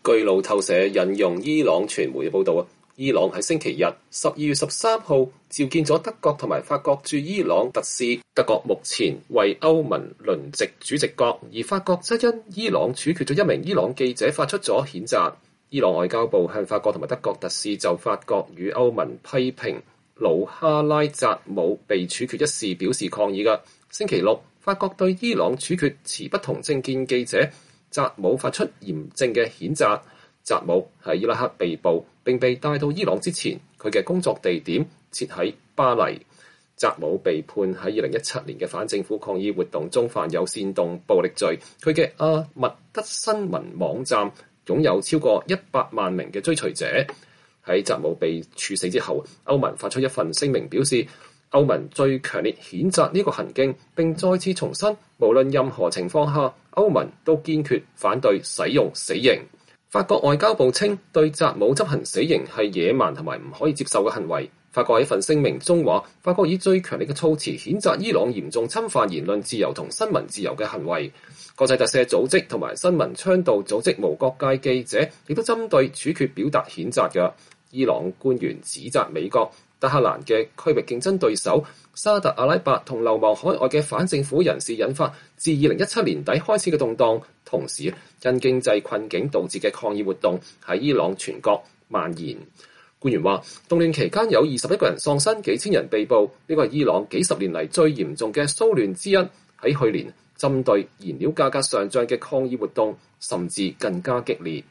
據路透社引用伊朗傳媒嘅報導，伊朗喺星期日12月13號召見咗德國同埋法國駐伊朗特使。德國目前為歐盟輪值主席國，而法國則因伊朗處決咗一名伊朗記者發出咗譴責。伊朗外交部向法國同埋德國特使就法國與歐盟批評魯哈拉扎姆被處決一事表示抗議嘅。星期六，法國對伊朗處決持不同政見記者扎姆發出嚴正嘅譴責。扎姆喺伊拉克被捕並被帶到伊朗之前，佢嘅工作地點設喺巴黎。扎姆被判喺2017年嘅反政府抗議活動中犯有煽動暴力罪。佢嘅阿密德新聞網站擁有超過100萬名嘅追隨者。喺扎姆被處死之後，歐盟發出一份聲明表示，歐盟最強烈譴責呢個行徑，並再次重申，無論任何情況下，歐盟都堅決反對使用死刑。法國外交部稱，對扎姆執行死刑係野蠻同埋唔可以接受嘅行為。法國喺份聲明中話，法國以最強烈嘅措辭譴責伊朗嚴重侵犯言論自由同新聞自由嘅行為。國際特赦組織同埋新聞倡導組織無國界記者亦都針對處決表達譴責嘅。伊朗官員指責美國、德黑蘭嘅區域競爭對手沙特阿拉伯同流亡海外嘅反政府人士引發自2017年底開始嘅動盪，同時因經濟困境導致嘅抗議活動喺伊朗全國蔓延。官員話，動亂期間有21個人喪生，幾千人被捕，呢個係伊朗幾十年嚟最嚴重嘅騷亂之一。喺去年，針對燃料價格上漲嘅抗議活動甚至更加激烈。